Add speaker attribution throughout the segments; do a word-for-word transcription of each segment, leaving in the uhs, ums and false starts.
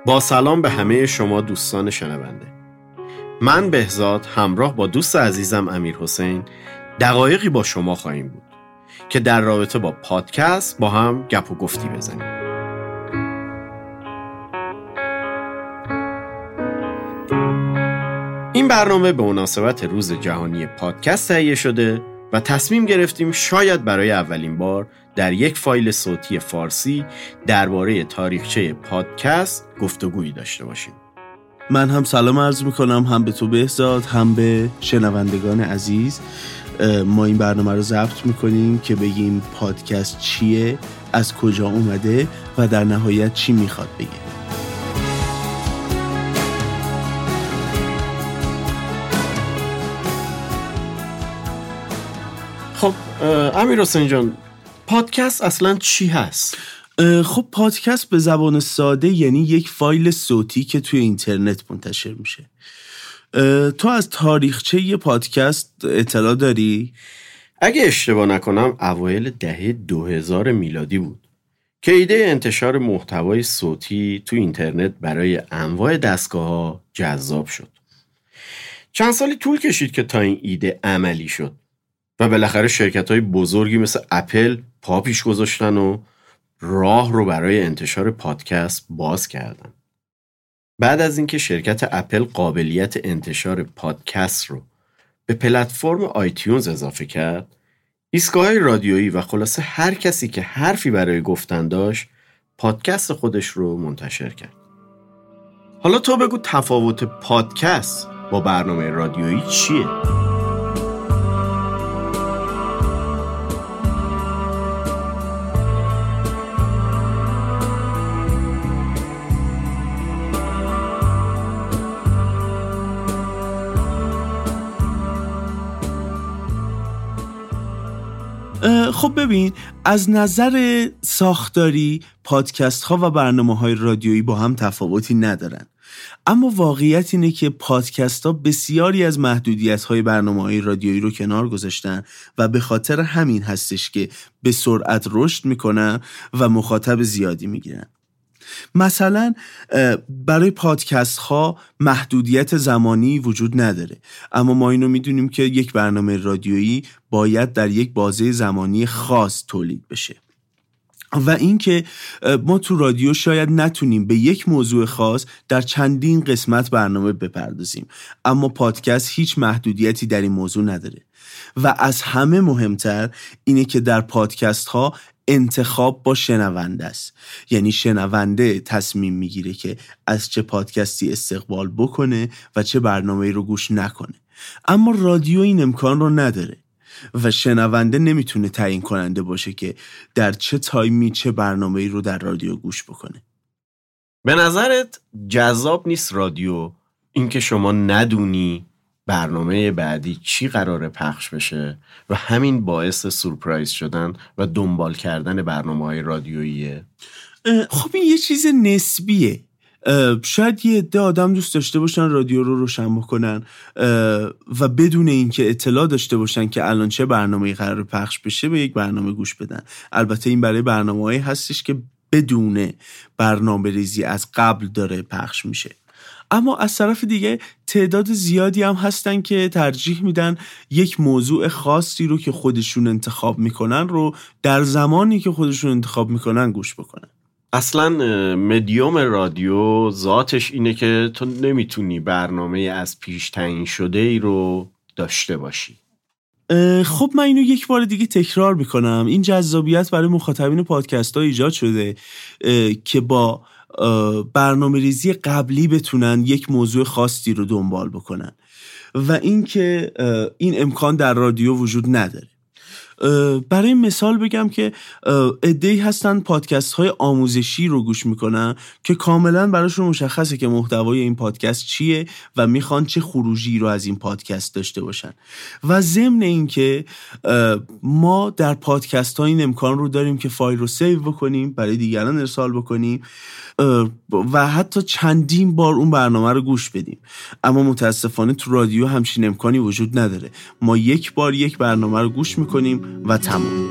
Speaker 1: با سلام به همه شما دوستان شنونده. من بهزاد همراه با دوست عزیزم امیرحسین دقایقی با شما خواهیم بود که در رابطه با پادکست با هم گپ و گفتی بزنیم. این برنامه به مناسبت روز جهانی پادکست تهیه شده و تصمیم گرفتیم شاید برای اولین بار در یک فایل صوتی فارسی درباره تاریخچه پادکست گفتگویی داشته باشیم.
Speaker 2: من هم سلام عرض میکنم، هم به تو بهزاد، هم به شنوندگان عزیز. ما این برنامه رو ضبط میکنیم که بگیم پادکست چیه، از کجا اومده و در نهایت چی میخواد بگه.
Speaker 1: خب امیرحسین جان، پادکست اصلا چی هست؟
Speaker 2: خب پادکست به زبان ساده یعنی یک فایل صوتی که توی اینترنت منتشر میشه. تو از تاریخچه یه پادکست اطلاع داری؟
Speaker 1: اگه اشتباه نکنم اوایل دهه دو هزار میلادی بود که ایده انتشار محتوای صوتی تو اینترنت برای انواع دستگاه‌ها جذاب شد. چند سالی طول کشید که تا این ایده عملی شد و بالاخره شرکت‌های بزرگی مثل اپل پا پیش گذاشتن و راه رو برای انتشار پادکست باز کردن. بعد از اینکه شرکت اپل قابلیت انتشار پادکست رو به پلتفرم آیتیونز اضافه کرد، ایستگاه‌های رادیویی و خلاصه هر کسی که حرفی برای گفتن داشت پادکست خودش رو منتشر کرد. حالا تو بگو تفاوت پادکست با برنامه رادیویی چیه؟
Speaker 2: خب ببین، از نظر ساختاری پادکست ها و برنامه های رادیویی با هم تفاوتی ندارن، اما واقعیت اینه که پادکست ها بسیاری از محدودیت های برنامه های رادیویی رو کنار گذاشتن و به خاطر همین هستش که به سرعت رشد میکنن و مخاطب زیادی میگیرن. مثلا برای پادکست ها محدودیت زمانی وجود نداره، اما ما اینو میدونیم که یک برنامه رادیویی باید در یک بازه زمانی خاص تولید بشه و اینکه ما تو رادیو شاید نتونیم به یک موضوع خاص در چندین قسمت برنامه بپردازیم، اما پادکست هیچ محدودیتی در این موضوع نداره. و از همه مهمتر اینه که در پادکست ها انتخاب با شنونده است، یعنی شنونده تصمیم میگیره که از چه پادکستی استقبال بکنه و چه برنامه‌ای رو گوش نکنه. اما رادیو این امکان رو نداره و شنونده نمیتونه تعیین کننده باشه که در چه تایمی چه برنامه‌ای رو در رادیو گوش بکنه.
Speaker 1: به نظرت جذاب نیست رادیو اینکه شما ندونی برنامه بعدی چی قراره پخش بشه و همین باعث سورپرایز شدن و دنبال کردن برنامه‌های رادیوییه؟
Speaker 2: خب این یه چیز نسبیه. شاید یه عده آدم دوست داشته باشن رادیو رو روشن بکنن و بدون اینکه اطلاع داشته باشن که الان چه برنامه‌ای قراره پخش بشه به یک برنامه گوش بدن. البته این برای برنامه‌هایی هستش که بدون برنامه ریزی از قبل داره پخش میشه. اما از طرف دیگه تعداد زیادی هم هستن که ترجیح میدن یک موضوع خاصی رو که خودشون انتخاب میکنن رو در زمانی که خودشون انتخاب میکنن گوش بکنن.
Speaker 1: اصلا مدیوم رادیو ذاتش اینه که تو نمیتونی برنامه از پیش تعیین شده ای رو داشته باشی.
Speaker 2: خب من اینو یک بار دیگه تکرار میکنم، این جذابیت برای مخاطبین پادکست ها ایجاد شده که با برنامه ریزی قبلی بتونن یک موضوع خاصی رو دنبال بکنن و اینکه این امکان در رادیو وجود نداره. برای مثال بگم که عده‌ای هستن پادکست های آموزشی رو گوش میکنن که کاملا براشون مشخصه که محتوای این پادکست چیه و میخوان چه خروجی رو از این پادکست داشته باشن. و ضمن این که ما در پادکست ها این امکان رو داریم که فایل رو سیو بکنیم، برای دیگران ارسال بکنیم و حتی چندین بار اون برنامه رو گوش بدیم. اما متاسفانه تو رادیو همچین امکانی وجود نداره. ما یک بار یک برنامه رو گوش میکنیم و تمام.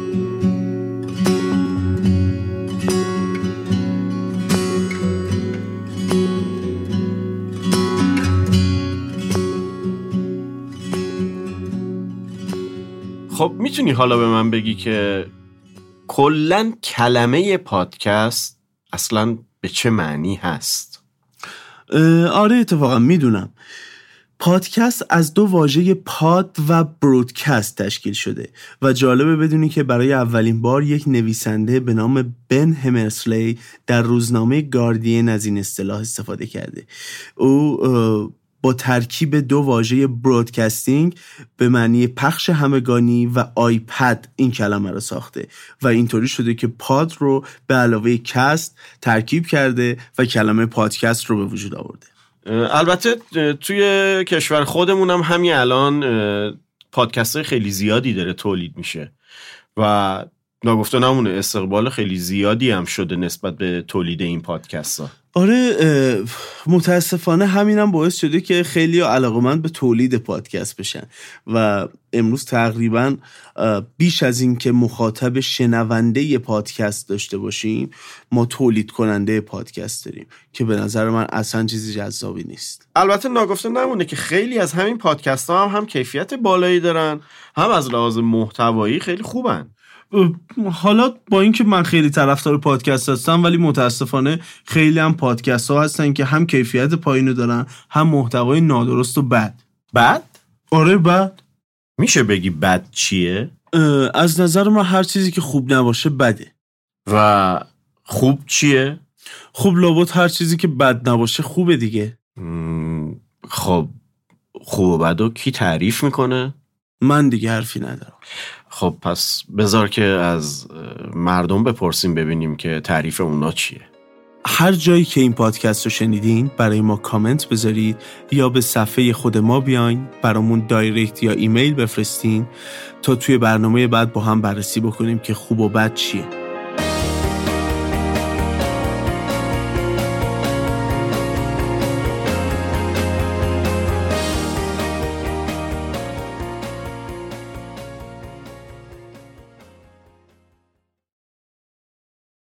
Speaker 1: خب میتونی حالا به من بگی که کلن کلمه پادکست اصلا به چه معنی هست؟
Speaker 2: آره اتفاقا میدونم. پادکست از دو واژه پاد و برودکست تشکیل شده و جالبه بدونی که برای اولین بار یک نویسنده به نام بن همرسلی در روزنامه گاردین از این اصطلاح استفاده کرده. او با ترکیب دو واژه برودکاستینگ به معنی پخش همگانی و آیپد این کلمه رو ساخته و اینطوری شده که پاد رو به علاوه کست ترکیب کرده و کلمه پادکست رو به وجود آورده.
Speaker 1: البته توی کشور خودمون هم همین الان پادکست خیلی زیادی داره تولید میشه و ناگفته نمونه استقبال خیلی زیادی هم شده نسبت به تولید این پادکست ها.
Speaker 2: آره متاسفانه همینم باعث شده که خیلی علاقه‌مند به تولید پادکست بشن و امروز تقریبا بیش از این که مخاطب شنونده پادکست داشته باشیم ما تولید کننده پادکست داریم که به نظر من اصلا چیزی جذابی نیست.
Speaker 1: البته ناگفته نمونه که خیلی از همین پادکست ها هم, هم کیفیت بالایی دارن، هم از لحاظ محتوایی خیلی خوبن.
Speaker 2: حالا با اینکه من خیلی طرفدار پادکست هستم ولی متاسفانه خیلی هم پادکست ها هستن که هم کیفیت پایینو دارن هم محتوای نادرست و بد.
Speaker 1: بد؟
Speaker 2: آره بد.
Speaker 1: میشه بگی بد چیه؟
Speaker 2: از نظر من هر چیزی که خوب نباشه بده.
Speaker 1: و خوب چیه؟
Speaker 2: خوب لابد هر چیزی که بد نباشه خوبه دیگه.
Speaker 1: خب خوب و بدو کی تعریف میکنه؟
Speaker 2: من دیگه حرفی ندارم.
Speaker 1: خب پس بذار که از مردم بپرسیم ببینیم که تعریف اونا چیه.
Speaker 2: هر جایی که این پادکست رو شنیدین برای ما کامنت بذارید یا به صفحه خود ما بیاین برامون دایرکت یا ایمیل بفرستین تا توی برنامه بعد با هم بررسی بکنیم که خوب و بد چیه.